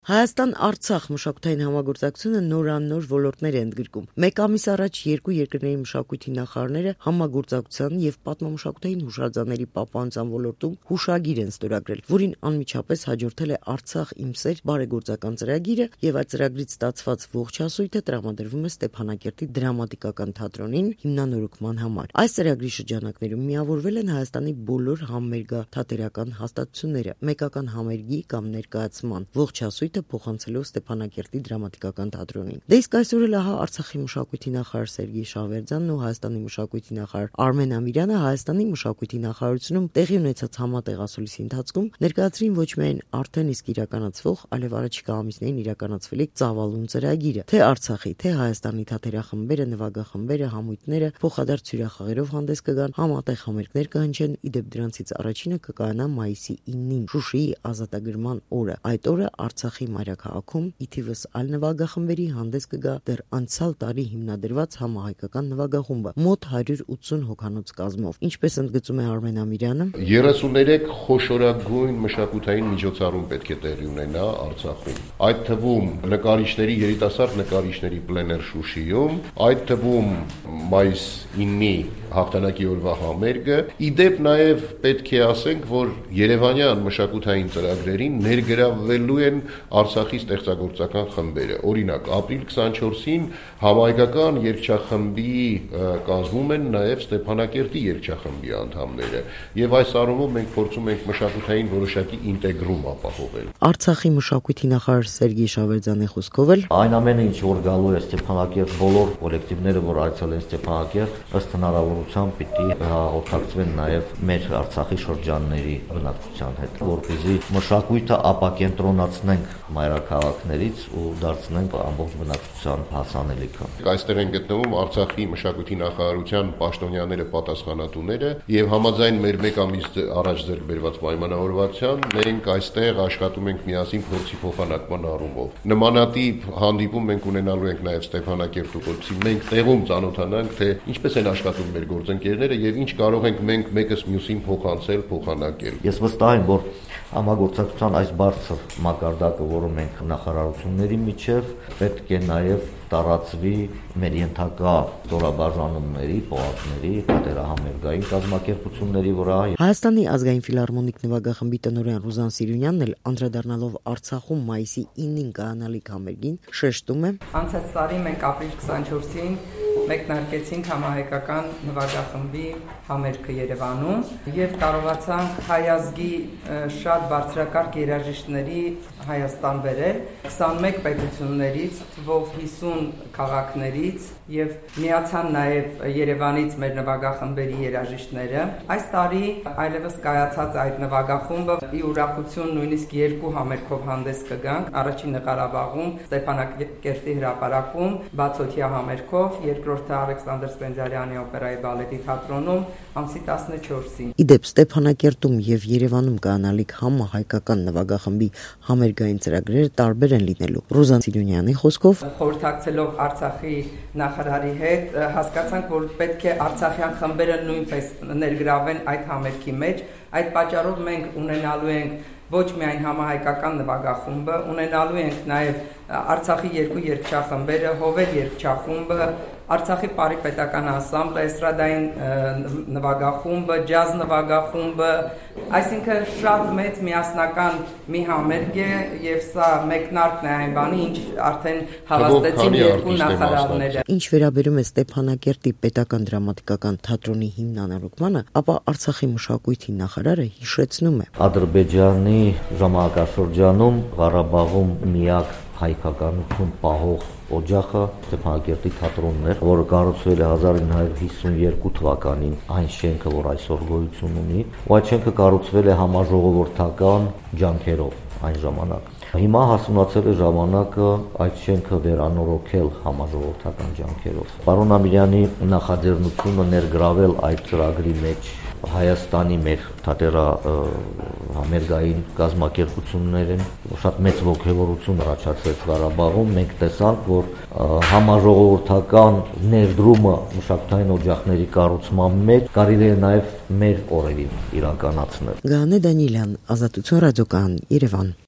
Հայաստան-Արցախ մշակութային համագործակցությունը նորանոր ոլորտներ է ընդգրկում։ Մեկ ամիս առաջ երկու երկրների մշակույթի նախարարները համագործակցության եւ պատմամշակութային հուշարձանների պահպանության ոլորտում հուշագիր են ստորագրել, որին անմիջապես հաջորդել է Արցախ իմ սեր բարեգործական ծրագիրը եւ այդ ծրագրից ստացված ողջ հասույթը տրամադրվում է Ստեփանակերտի դրամատիկական թատրոնին հիմնանորոգման համար։ Այս ծրագրի շրջանակներում միավորվել են Հայաստանի բոլոր համերգաթատերական հաստատությունները, մեկական համերգի կամ ներկայացման ողջ հասույթը փոխանցելով Ստեփանակերտի դրամատիկական թատրոնին։ Դե իսկ այսօր էլ Արցախի մշակույթի նախարար Սերգեյ Շավերդյանն ու Հայաստանի մշակույթի նախարար Արմեն Ամիրյանը Հայաստանի մշակույթի նախարարությունում տեղի ունեցած համատեղ ասուլիսի ընթացքում ներկայացրին ոչ միայն արդեն իսկ իրականացվող, այլև առաջիկա ամիսներին իրականացվելիք ծավալուն ծրագիրը, թե Արցախի, թե Հայաստանի թատերախմբերը, նվագախմբերը, համույթները փոխադարձ հյուրախաղերով հանդես կգան, համատեղ համերգներ կհնչեն, իդեպ դրանցից առաջինը կկայանա մայիսի 9-ին, Շուշիի ազատագրման օրը։ Այդ օրը Արցախի մայրաքաղաքում ի թիվս այլ նվագախմբերի հանդես կգա դեռ անցյալ տարի հիմնադրված համահայկական նվագախումբը մոտ 180 հոգանոց կազմով։ Ինչպես ընդգծում է Արմեն Ամիրյանը, 33 խոշորագույն մշակութային միջոցառում պետք է տեղի ունենա Արցախում։ Այդ թվում նկարիչների, երիտասարդ նկարիչների պլեներ Շուշիում, այդ թվում մայիս 9-ի հաղթանակի օրվա համերգը։ Իդեպ նաև պետք է ասենք, որ Երևանյան մշակութային ծրագրերին ներգրավվելու են Արցախի ստեղծագործական խմբերը։ Օրինակ, ապրիլ 24-ին համահայկական երգչախմբի կազմում են նաև Ստեփանակերտի երգչախմբի անդամները, եւ այս առումով մենք փորձում ենք մշակութային որոշակի ինտեգրում ապահովել։ Արցախի մշակույթի նախարար Սերգեյ Շավերդյանի խոսքով էլ այն ամենը, ինչ որ գալու է Ստեփանակերտ, բոլոր կոլեկտիվները, որ այցելել են Ստեփանակերտ, ըստ հնարավորության պիտի օգտագործվեն նաև մեր Արցախի շրջանների բնակչության հետ, որպեսզի մշակույթը ապակենտրոնացնենք մայրաքաղաքներից ու դարձնենք ամբողջ բնակչության հասանելիքը։ Այստեղ են գտնվում Արցախի մշակույթի նախարարության պաշտոնյաները, պատասխանատուները, եւ համաձայն մեր մեկ ամիս առաջ ձեռք բերված պայմանավորվածության մենք այստեղ աշխատում ենք միասին փորձի փոխանակման առումով։ Նմանատիպ հանդիպում մենք ունենալու ենք նաև Ստեփանակերտում, որպեսզի մենք տեղում ծանոթանանք, թե ինչպես են աշխատում մեր գործընկերները եւ ինչ կարող ենք մենք մեկս մյուսին փոխանցել, փոխանակել։ Ես վստահ եմ, որ համագործակցության այս բարձր մակարդակը, որը մենք նախարարությունների միջև պետք է նաև տարածվի մեր ենթակա ստորաբաժանումների, պողոտների, թատերահամերգային կազմակերպությունների վրա։ Հայաստանի ազգային ֆիլհարմոնիկ նվագախմբի տնօրեն Ռուզան Սիրունյանն էլ անդրադառնալով Արցախում մայիսի 9-ին կայանալիք համերգին շեշտում է. Անցած տարի մենք ապրիլ 24-ին մեկնարկեցինք համահայկական նվագախմբի համերգը Երևանում եւ կարողացանք հայ ազգի շատ բարձրակարգ երաժիշտների Հայաստան բերել 21 պետություններից, թվով 50 քաղաքներից եւ միացան նաեւ Երևանից մեր նվագախմբերի երաժիշտները։ Այս տարի այլևս կայացած այդ նվագախումբը ի ուրախություն նույնիսկ 2 համերգով հանդես կգանք։ Առաջինը Ղարաբաղում, Ստեփանակերտի հրապարակում, բացօթյա համերգով, երկրորդը Ալեքսանդր Սպենդիարյանի օպերայի բալետի թատրոնում ամսի 14-ին։ Իդեպ Ստեփանակերտում եւ Երևանում կանալիք համահայկական նվագախմբի համերգային ծրագրերը տարբեր են լինելու։ Ռուզան Սիրունյանի խոսքով խորհրդակցելով Արցախի նախարարի հետ հասկացանք, որ պետք է արցախյան խմբերը նույնպես ներգրավեն այդ համերգի մեջ։ Այդ պատճառով մենք ունենալու ենք ոչ միայն համահայկական նվագախումբը, ունենալու ենք նաև Արցախի երկու երգչախմբերը, Հովեր երգչախումբը, Արցախի Պարի պետական անսամբլը, էստրադային նվագախումբը, ջազ նվագախումբը, այսինքն շատ մեծ միասնական մի համերգ է եւ սա մեկնարկն է այն բանի, ինչ արդեն հավաստեցին երկու նախարարները։ Ինչ վերաբերում է Ստեփանակերտի պետական դրամատիկական թատրոնի հիմնանորոգմանը, ապա Արցախի մշակույթի նախարարը հիշեցնում է. Ադրբեջանի ժամանակաշրջանում Ղարաբաղում միակ հայկականություն պահող օջախը Ստեփանակերտի թատրոնն էր, որը կառուցվել է 1952 թվականին, այն շենքը, որ այսօր գոյություն ունի, ու այդ շենքը կառուցվել է համաժողովրդական ջանքերով այն ժամանակ։ Հիմա հասունացել է ժամանակը այդ շենքը վերանորոգել համաժողովրդական ջանքերով։ Պարոն Ամիրյանի նախաձեռնությունը ներգրավել այդ ծրագրի մեջ Հայաստանի մեր թատերահամերգային կազմակերպություններին շատ մեծ ոգևորություն առաջացրեց Ղարաբաղում։ Մենք տեսանք, որ համաժողովրդական ներդրումը մշակութային օջախների կառուցման մեջ կարելի է նաև մեր օրերին իրականացնել։ Գանե Դանիելյան, Ազատություն ռադիոկայան, Երևան։